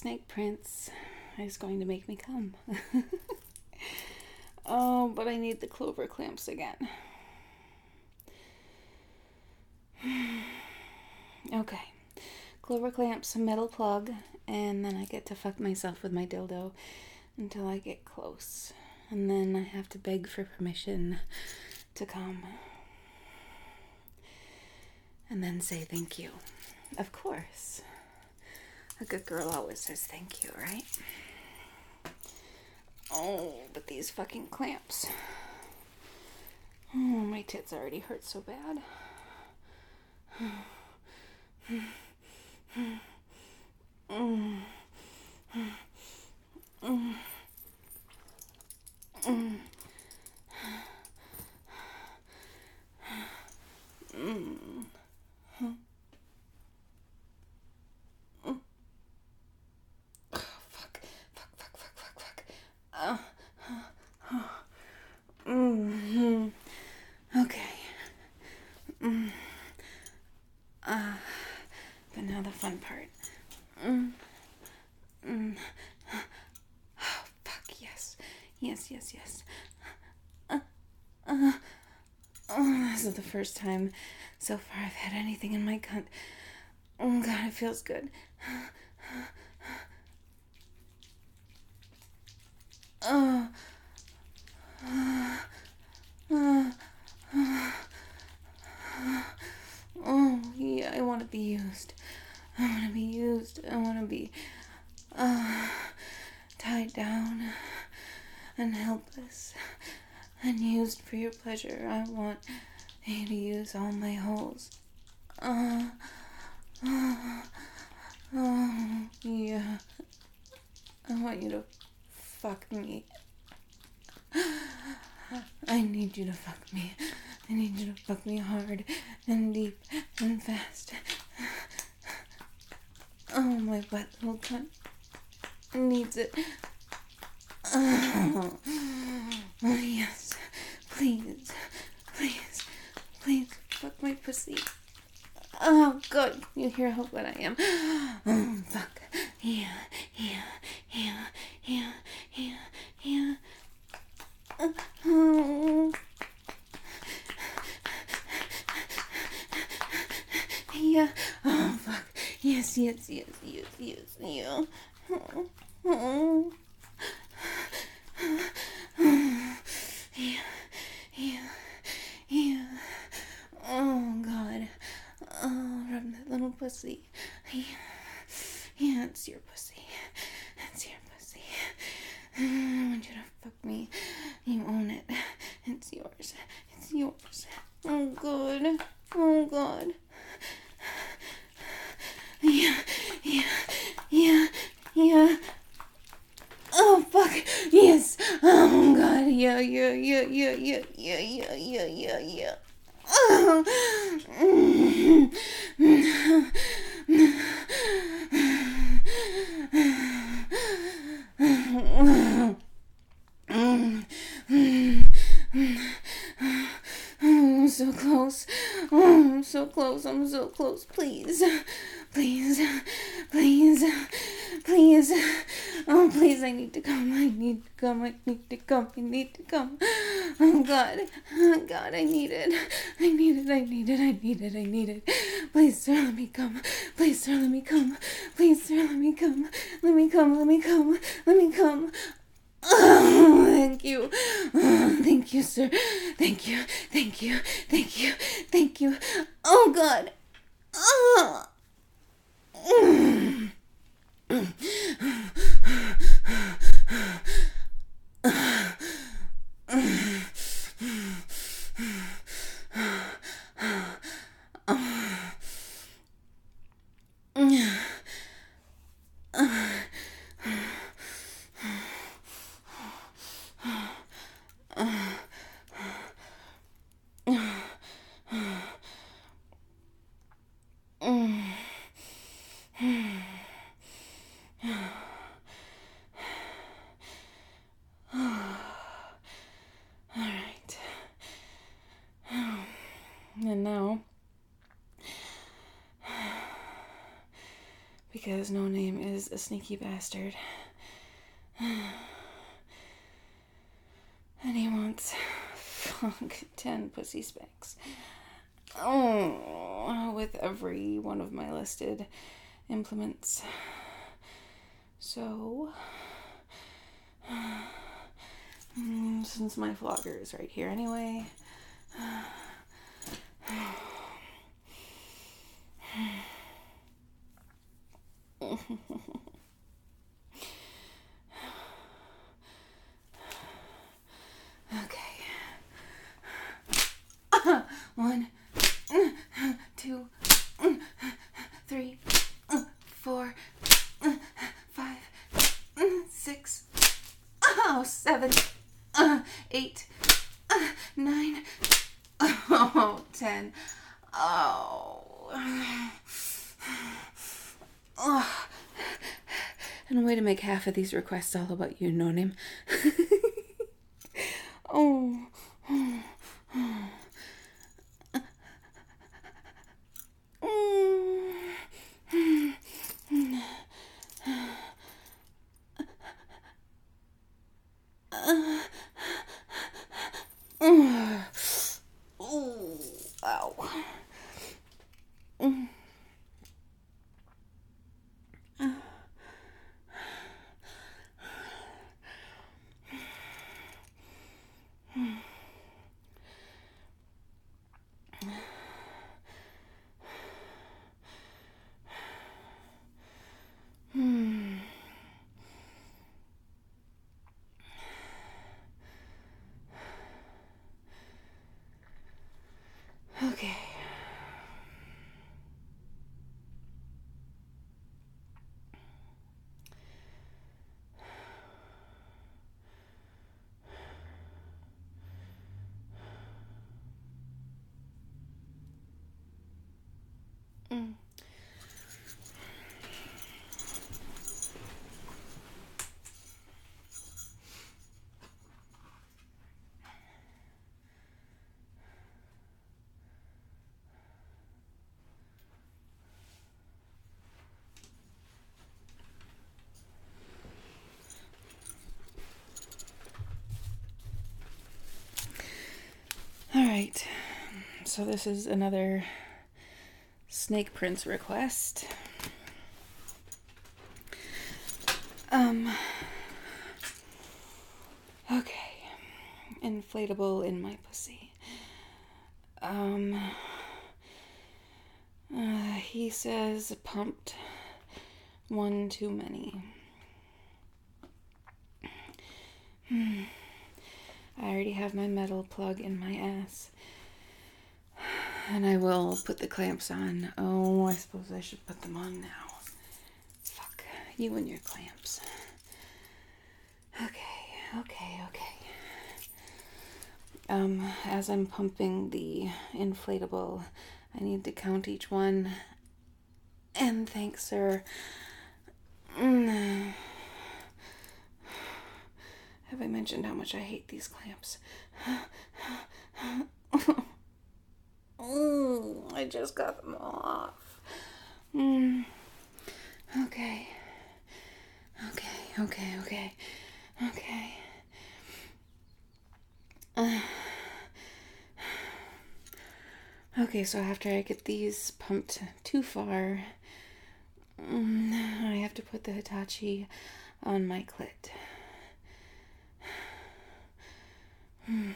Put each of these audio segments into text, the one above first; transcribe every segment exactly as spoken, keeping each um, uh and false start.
snake prince is going to make me come. Oh, but I need the clover clamps again. Okay. Clover clamps, metal plug, and then I get to fuck myself with my dildo until I get close. And then I have to beg for permission to come. And then say thank you. Of course. A good girl always says thank you, right? Oh, but these fucking clamps. Oh, my tits already hurt so bad. Mm. Mm. Mm. Mm. Fuck, fuck, fuck, fuck, fuck, fuck. Uh, uh, uh. Mm-hmm. Okay. Mm. Uh, but now the fun part. Mm. Mm. Oh, fuck, yes. Yes, yes, yes. Uh, uh, oh, this is the first time so far I've had anything in my cunt. Oh, God, it feels good. Oh. Uh, uh, uh, oh, yeah, I want to be used. I want to be used. I want to be uh, tied down and helpless and used for your pleasure. I want you to use all my holes. Uh, uh, oh, yeah. I want you to fuck me. I need you to fuck me. I need you to fuck me hard and deep and fast. Oh, my wet little cunt needs it. Oh, oh, yes. Please, please, please fuck my pussy. Oh, God. You hear how wet I am. Oh, fuck. Yeah, yeah, yeah, yeah, yeah, yeah. Oh. Yeah. Oh, fuck. Yes, yes, yes, yes, yes, yeah. Oh. Oh. Yeah, yeah, yeah. Oh, God. Oh, rub that little pussy. Yeah, yeah, it's your pussy. It's your pussy. I want you to fuck me. You own it. It's yours. It's yours. Oh, God. Oh, God. Yeah, yeah, yeah, yeah. Oh, fuck. Yes. Oh, God. Yeah, yeah, yeah, yeah, yeah, yeah, yeah, yeah, yeah, yeah. Oh. I'm so close. Oh, I'm so close. I'm so close. Please. Please. Please. Please. Oh, please. I need to come. I need to come. I need to come. I need to come. Oh, God. Oh, God. I need it. I need it. I need it. I need it. I need it. Please, sir, let me come. Please, sir, let me come. Please, sir, let me come. Let me come. Let me come. Let me come. Oh, thank you. Oh, thank you, sir. Thank you. Thank you. Thank you. Thank you. Oh, God. Oh. Mm. because No Name is a sneaky bastard. And he wants funk ten pussy specs. Oh, with every one of my listed implements. So, since my flogger is right here anyway, okay. One, two, three, four, five, six, oh, seven, eight, nine, oh, ten. Oh. Oh. And a way to make half of these requests all about you, No Name. Oh. Oh. Oh, ow. Hmm. Okay. Mm. All right. So this is another Snake Prince request. Um. Okay. Inflatable in my pussy. Um. Uh, he says pumped one too many. Hmm. I already have my metal plug in my ass. And I will put the clamps on. Oh, I suppose I should put them on now. Fuck. You and your clamps. Okay, okay, okay. Um, as I'm pumping the inflatable, I need to count each one. And thanks, sir. Mm. Have I mentioned how much I hate these clamps? Oh, I just got them off. Mm. Okay. Okay, okay, okay, okay. Uh. Okay, so after I get these pumped too far, mm, I have to put the Hitachi on my clit. Hmm.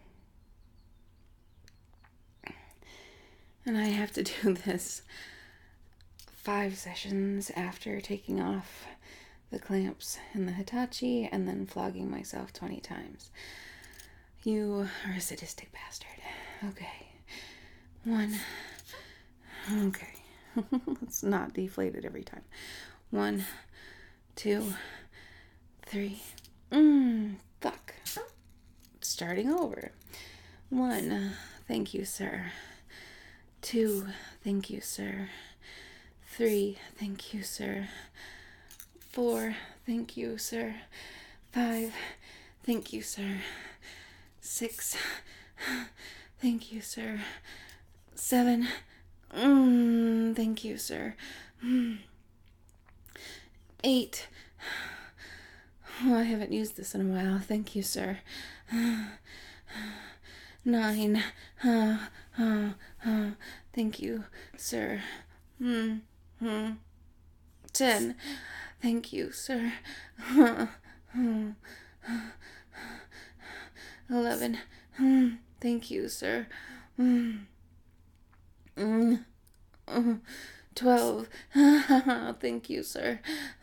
And I have to do this five sessions after taking off the clamps and the Hitachi and then flogging myself twenty times. You are a sadistic bastard. Okay. One. Okay. Let's not deflate it every time. One, two, three. Mmm. Fuck. Starting over. One. Thank you, sir. Two. Thank you, sir. Three. Thank you, sir. Four. Thank you, sir. Five. Thank you, sir. Six. Thank you, sir. Seven. Mm, thank you, sir. Mm. Eight. Oh, I haven't used this in a while. Thank you, sir. Nine. Uh, uh, uh, thank you, sir. Hmm. Hmm. Ten. Thank you, sir. Eleven. Thank you, sir. Twelve. Thank you, sir.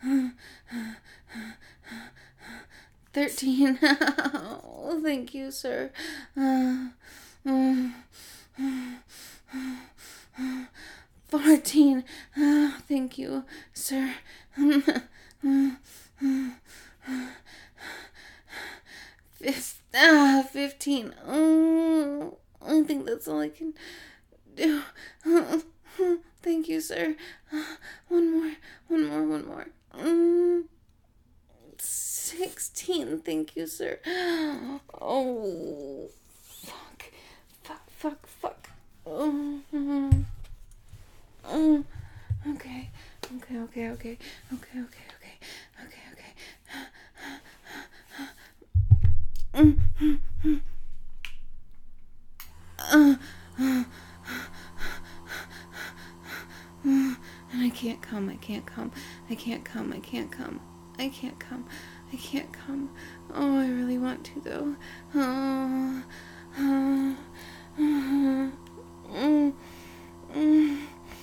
Thirteen. Thank you, sir. Fourteen. Thank you, sir. Fif- ah, fifteen. Oh, I think that's all I can do. Thank you, sir. One more, one more, one more. Mm, sixteen. Thank you, sir. Oh, fuck, fuck, fuck, fuck. Oh, oh. Okay, okay, okay, okay, okay, okay, okay, okay, okay. Uh, uh, and I can't come, I can't come, I can't come, I can't come, I can't come, I can't come. Oh, I really want to though. Oh, uh, uh, uh, uh,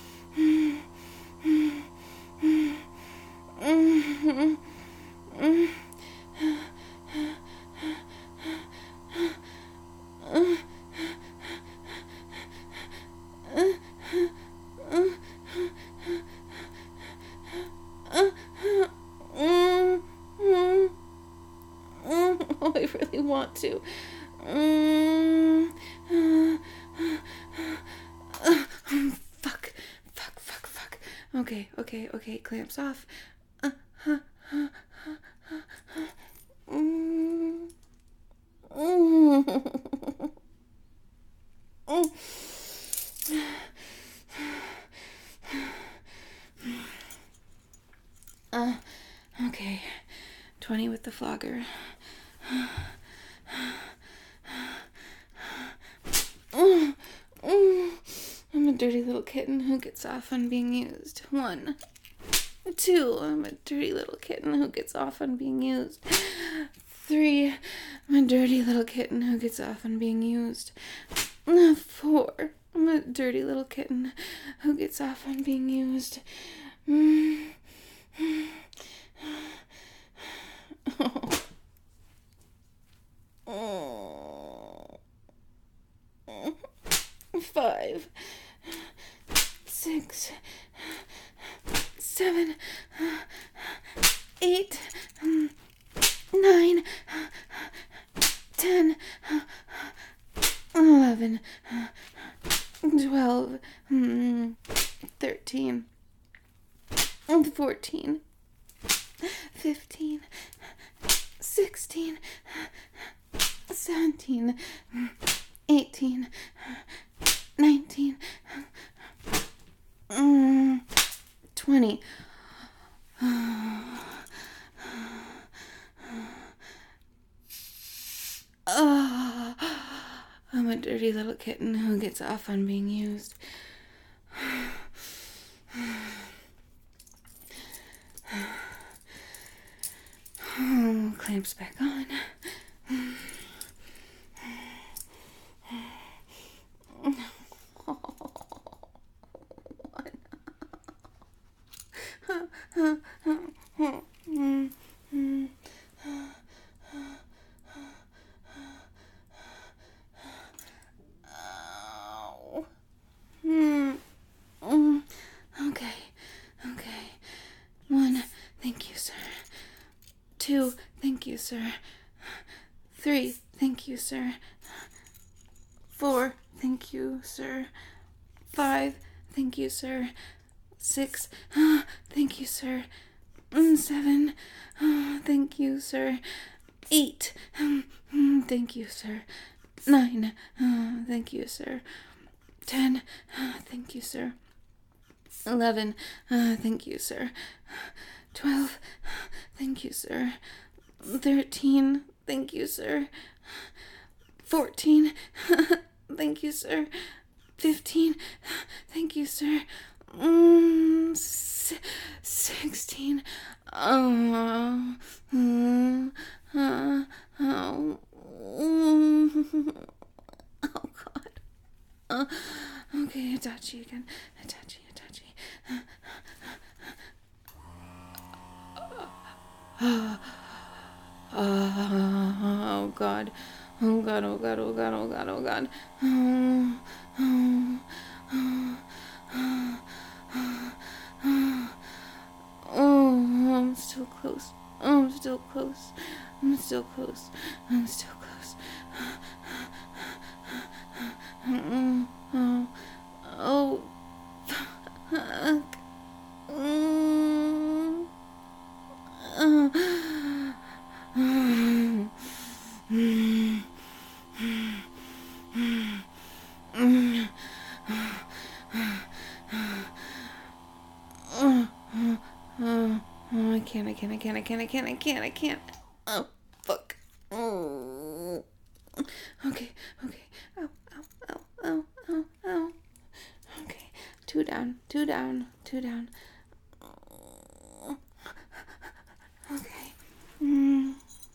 Oh, I really want to. Fuck, fuck, fuck, fuck. Okay, okay, okay. Clamps off. Uh, huh, huh, huh, huh, huh. Mm. Mm. Mm. Uh, okay. twenty with the flogger. I'm a dirty little kitten who gets off on being used. One. Two. I'm a dirty little kitten who gets off on being used. Three. I'm a dirty little kitten who gets off on being used. Four. I'm a dirty little kitten who gets off on being used. Mm. Oh. Oh. Five, six, seven, eight, nine, ten, eleven, twelve, thirteen, fourteen, fifteen, sixteen, seventeen, eighteen, nineteen, mm, twenty. Oh, I'm a dirty little kitten who gets off on being used. Oh, clamps back on. Okay, okay. One, thank you, sir. Two, thank you, sir. Three, thank you, sir. Four, thank you, sir. Five, thank you, sir. Six, thank you, sir. Seven, thank you, sir. Eight, thank you, sir. Nine, thank you, sir. Ten, thank you, sir. Eleven. Uh, thank you, sir. Twelve. Thank you, sir. Thirteen. Thank you, sir. Fourteen. Thank you, sir. Fifteen. Thank you, sir. Mm, s- Sixteen. Oh. Mm, uh, oh. Mm. Oh, God. Uh, okay, Itachi again. Itachi, Itachi. Oh, God. Oh, God, oh, God, oh, God, oh, God, oh, God. Oh, oh, oh, oh, oh, I'm still close. Oh, I'm still close. I'm still close. I'm still close. Oh, oh, oh, fuck. Mm. Oh. Mm. Mm. Mm. Oh, oh, oh, oh, I can't, I can't, I can't, I can't, I can't, I can't, I can't. Oh, fuck. Oh. Okay, okay. Ow, ow, ow, ow, ow, ow. Okay, two down, two down, two down. Okay. Mm.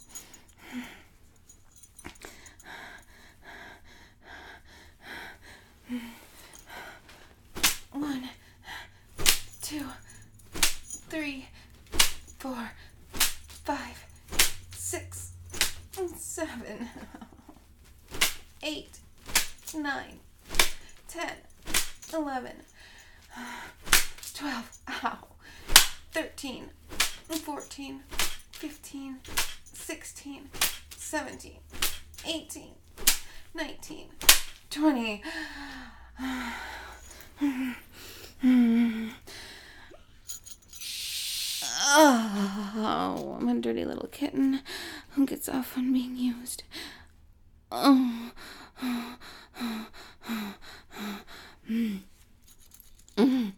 One, two, three, four, five, six, seven, eight, nine, ten, eleven, twelve, ow, thirteen, fourteen, fifteen, sixteen, seventeen, eighteen, nineteen, twenty. Oh, I'm a dirty little kitten who gets off on being used. Oh. Mm. Mm.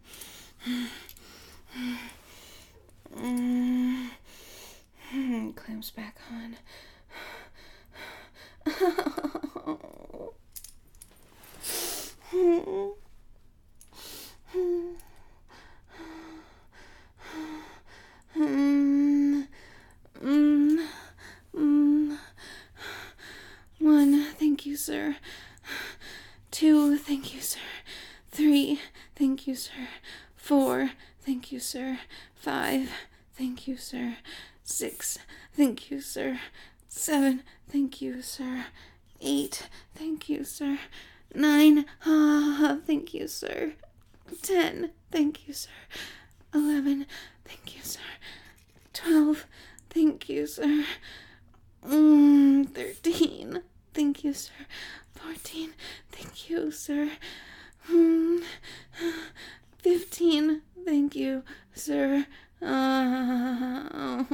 Mm. Mm. Clamps back on. Mm, mm, mm. One, thank you, sir. Two, thank you, sir. Three, thank you, sir. Four, thank you, sir. Five, thank you, sir. Six, thank you, sir. Seven, thank you, sir. Eight, thank you, sir. Nine, ah, thank you, sir. Ten, thank you, sir. Eleven, thank you, sir. Twelve, thank you, sir. Mm, Thirteen, thank you, sir. Fourteen, thank you, sir. Mm, Fifteen, thank you, sir. Uh,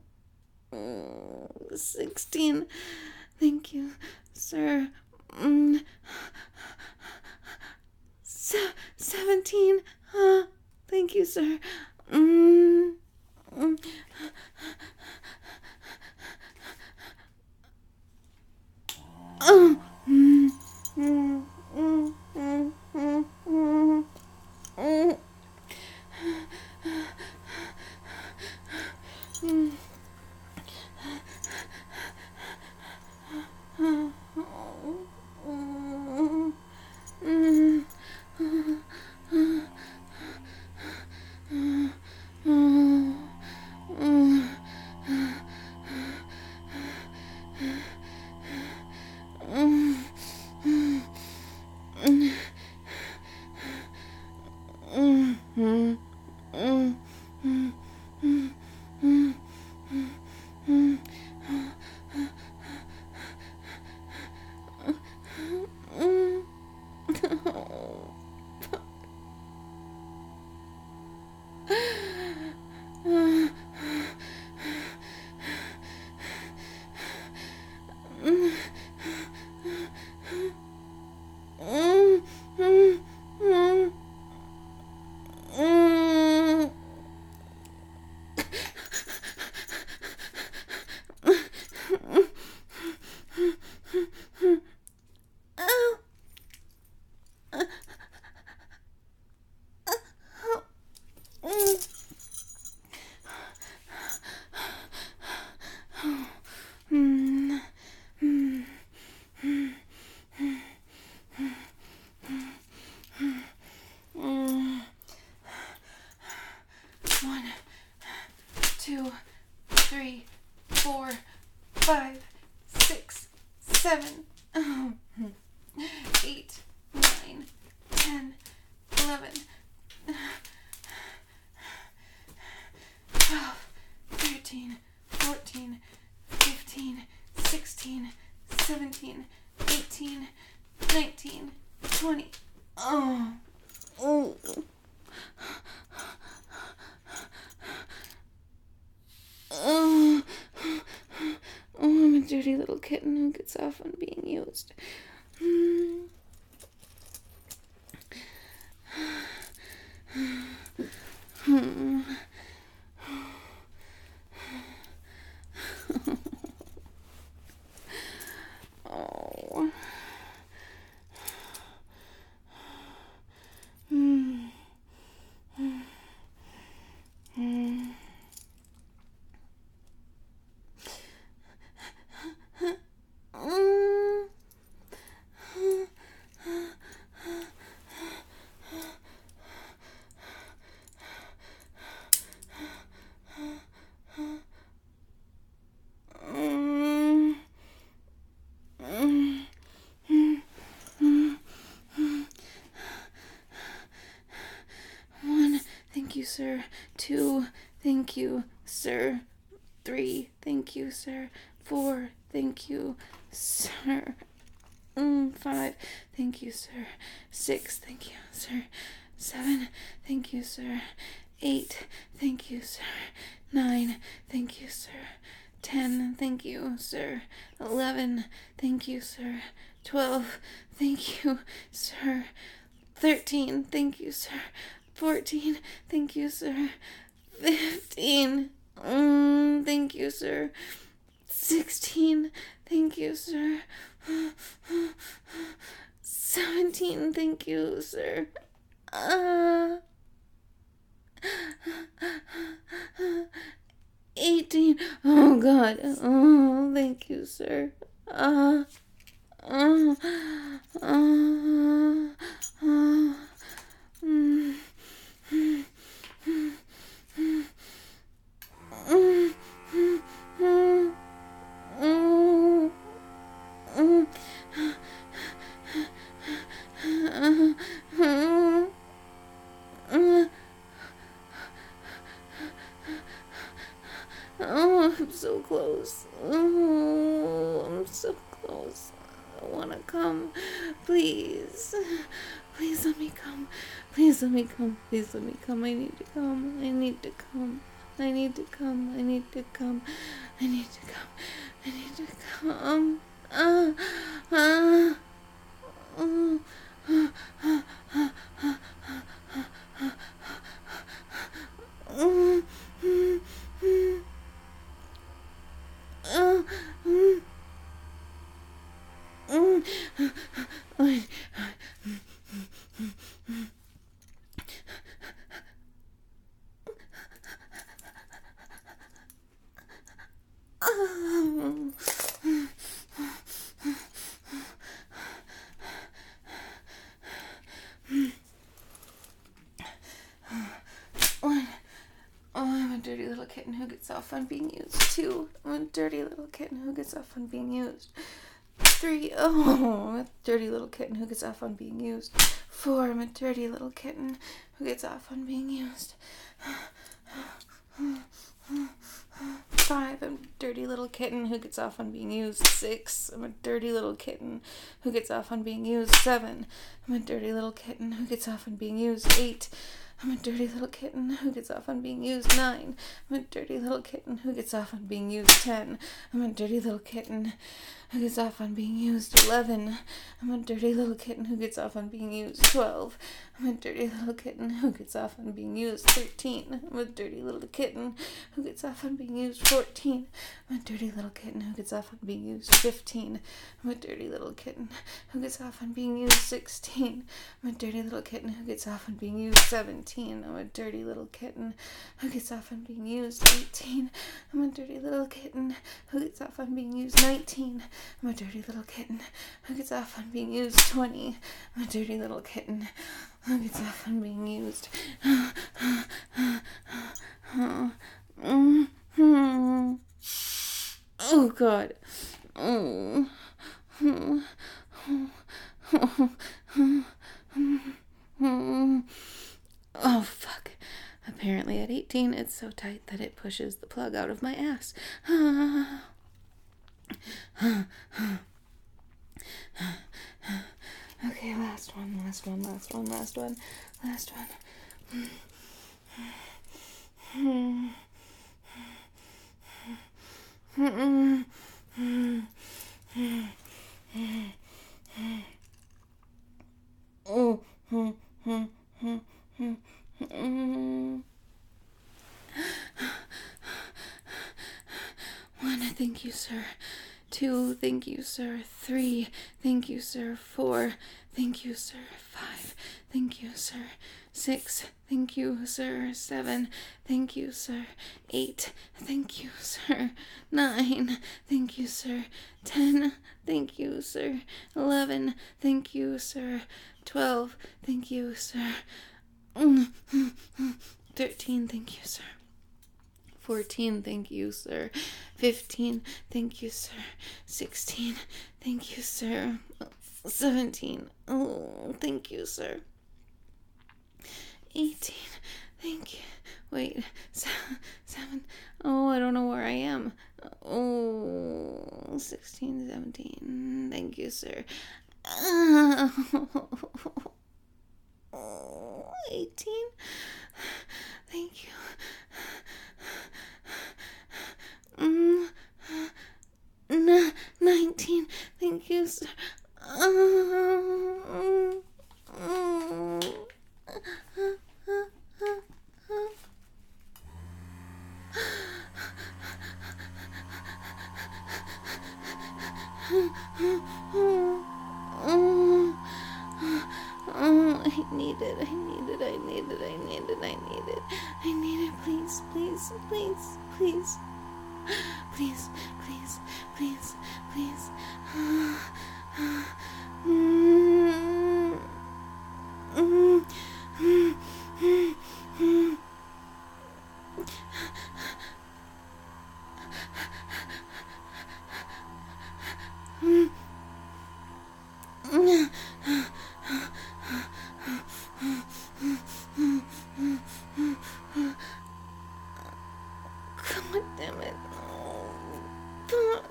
Sixteen, thank you, sir. Mm, se- Seventeen, uh, thank you, sir. Mm, mm. Oh. Mm, mm, mm, mm, mm, mm, mm. Mm. Oh. Uh, uh, oh. Mm. Mm. Mm. Mm. One, two, three, four, five, six, seven, oh, eight, nine, ten, eleven, twelve, thirteen, fourteen, fifteen, sixteen, seventeen, eighteen, nineteen, twenty. Oh. Oh. Oh. Oh, I'm a dirty little kitten who gets off on being used. Hmm. Hmm. Oh. Hmm. Hmm. Hmm. One, thank you, sir. Two, thank you, sir. Three, thank you, sir. Four, thank you, sir. Mm, five, thank you, sir. Six, thank you, sir. Seven, thank you, sir. Eight, thank you, sir. Nine, thank you, sir. Ten, thank you, sir. Eleven, thank you, sir. Twelve, thank you, sir. Thirteen, thank you, sir. Fourteen, thank you, sir. Fifteen, mm, thank you, sir. Sixteen, thank you, sir. Seventeen, thank you, sir. Uh, eighteen, oh God, oh, thank you, sir. Uh, uh, uh, uh, uh, mm, mm, mm, mm, mm, mm, mm. Mm, mm, mm, mm. Oh, I'm so close. Oh, I'm so close. I want to come. Please. Please let me come. Please let me come. Please let me come. I need to come. I need to come. I need to come. I need to come. I need to come. I need to come. Uh, uh, uh, uh, uh, uh, uh, uh, One, oh, I'm a dirty little kitten who gets off on being used. Two, I'm a dirty little kitten who gets off on being used. Three, oh, I'm a dirty little kitten who gets off on being used. Four, I'm a dirty little kitten who gets off on being used. Five, I'm a dirty little kitten who gets off on being used. Six, I'm a dirty little kitten who gets off on being used. Seven, I'm a dirty little kitten who gets off on being used. Eight, I'm a dirty little kitten who gets off on being used. Nine. I'm a dirty little kitten who gets off on being used. Ten. I'm a dirty little kitten who gets off on being used. Eleven. I'm a dirty little kitten who gets off on being used. Twelve. I'm a dirty little kitten who gets off on being used. Thirteen. I'm a dirty little kitten who gets off on being used. Fourteen. I'm a dirty little kitten who gets off on being used. Fifteen. I'm a dirty little kitten who gets off on being used. Sixteen. I'm a dirty little kitten who gets off on being used. Seventeen. I'm a dirty little kitten who gets off on being used. Eighteen. I'm a dirty little kitten who gets off on being used. Nineteen. I'm a dirty little kitten who gets off on being used. Twenty. I'm a dirty little kitten who gets off on being used. Oh, God. Oh. Oh, fuck. Apparently at eighteen, it's so tight that it pushes the plug out of my ass. Okay, last one, last one, last one, last one, last one. One, thank you, sir. Two, thank you, sir. Three, thank you, sir. Four, thank you, sir. Five, thank you, sir. Six, thank you, sir. Seven, thank you, sir. Eight, thank you, sir. Nine, thank you, sir. Ten, thank you, sir. Eleven, thank you, sir. Twelve, thank you, sir. Thirteen, thank you, sir. Fourteen, thank you, sir. Fifteen, thank you, sir. Sixteen, thank you, sir. Seventeen, oh, thank you, sir. Eighteen, thank you. Wait, seven, seven. Oh, I don't know where I am. Oh, sixteen, seventeen. Thank you, sir. Oh, eighteen. Thank you. Mm, n- nineteen. Thank you, sir. Um, um, Oh, I need it, I need it, I need it, I need it, I need it. I need it, please, please, please, please. Please, please, please, please. God damn it. Oh,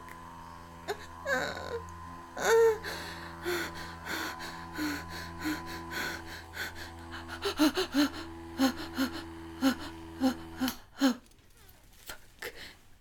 fuck.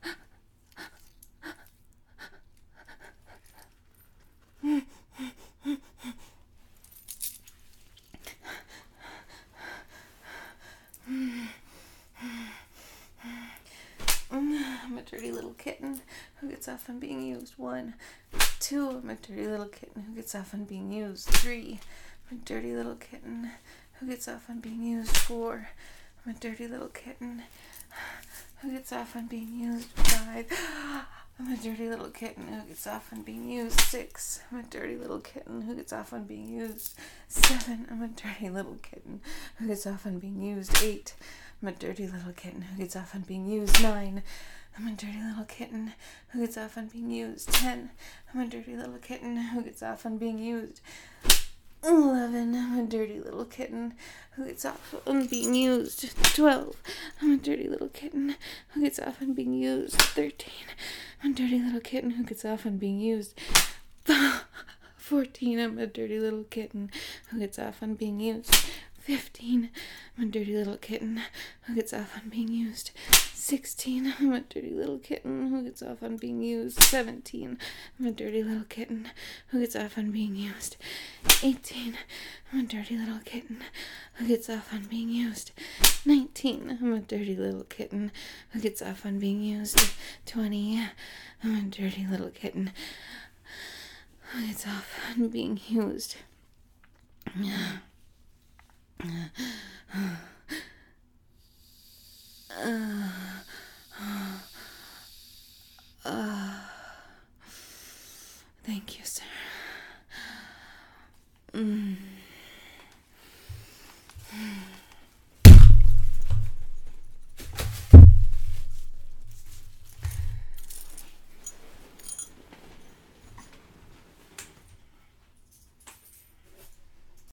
I'm a dirty little kitten who gets off on being used. One. Two. I'm a dirty little kitten who gets off on being used. Three. I'm a dirty little kitten who gets off on being used. Four. I'm a dirty little kitten who gets off on being used. Five. I'm a dirty little kitten who gets off on being used. Six. I'm a dirty little kitten who gets off on being used. Seven. I'm a dirty little kitten who gets off on being used. Eight. I'm a dirty little kitten who gets off on being used. Nine. I'm a dirty little kitten who gets off on being used. Ten. I'm a dirty little kitten who gets off on being used. Eleven. I'm a dirty little kitten who gets off on being used. Twelve. I'm a dirty little kitten who gets off on being used. Thirteen. I'm a dirty little kitten who gets off on being used. Fourteen. I'm a dirty little kitten who gets off on being used. Fifteen. I'm a dirty little kitten who gets off on being used. sixteen. I'm a dirty little kitten who gets off on being used. seventeen. I'm a dirty little kitten who gets off on being used. eighteen. I'm a dirty little kitten who gets off on being used. nineteen. I'm a dirty little kitten who gets off on being used. twenty. I'm a dirty little kitten who gets off on being used. Uh,